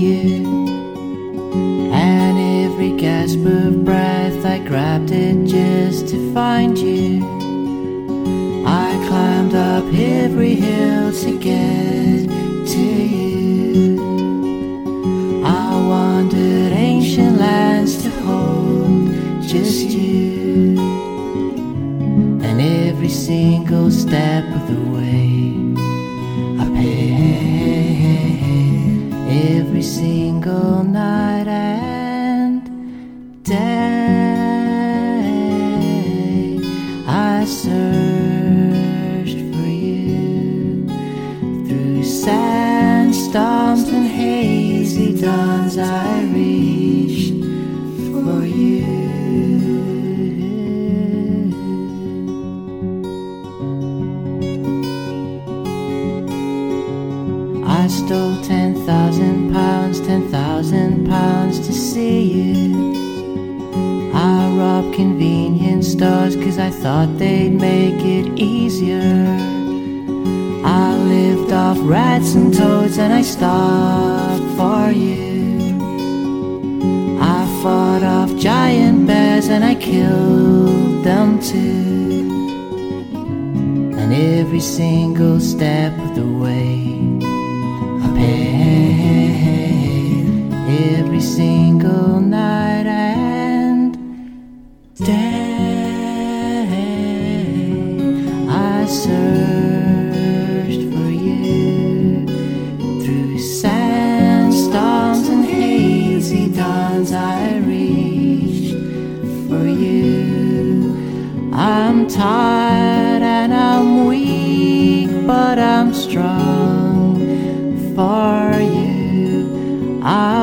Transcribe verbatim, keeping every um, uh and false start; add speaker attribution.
Speaker 1: you. And every gasp of breath I grabbed it just to find you. I climbed up every hill to get to you. I wandered ancient lands to hold just you. And every single step of the way I paid, every single night and day I searched for you. Through sandstorms and hazy dawns I reached for you. I stole ten thousand pounds, ten thousand pounds to see you. I robbed convenience stores cause I thought they'd make it easier. I lived off rats and toads and I stopped for you. I fought off giant bears and I killed them too. And every single step of the way every single night and day I searched for you. Through sandstorms and hazy dawns I reached for you. I'm tired and I'm weak, but I'm strong for you. I